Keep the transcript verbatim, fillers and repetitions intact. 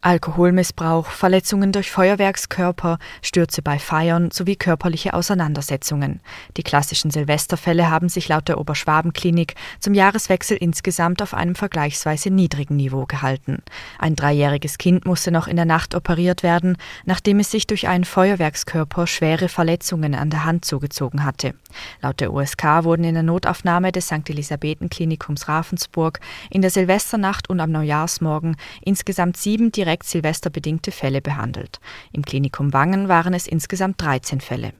Alkoholmissbrauch, Verletzungen durch Feuerwerkskörper, Stürze bei Feiern sowie körperliche Auseinandersetzungen. Die klassischen Silvesterfälle haben sich laut der Oberschwaben-Klinik zum Jahreswechsel insgesamt auf einem vergleichsweise niedrigen Niveau gehalten. Ein dreijähriges Kind musste noch in der Nacht operiert werden, nachdem es sich durch einen Feuerwerkskörper schwere Verletzungen an der Hand zugezogen hatte. Laut der U S K wurden in der Notaufnahme des Sankt Elisabethen-Klinikums Ravensburg in der Silvesternacht und am Neujahrsmorgen insgesamt sieben direkt silvesterbedingte Fälle behandelt. Im Klinikum Wangen waren es insgesamt dreizehn Fälle.